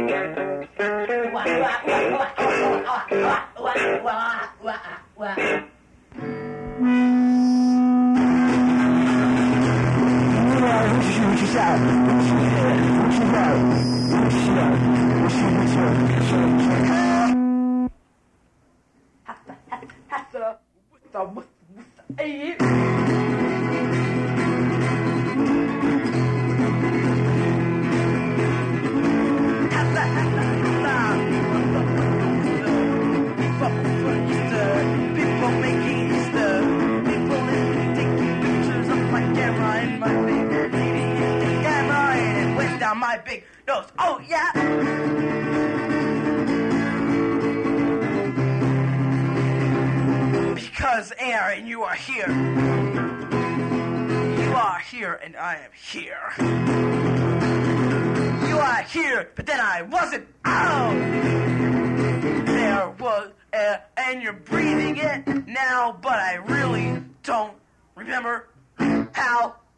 My big nose. Oh, yeah. Because, Aaron, you are here. You are here, and I am here. You are here, but then I wasn't. Oh! There was air, and you're breathing it now, but I really don't remember how.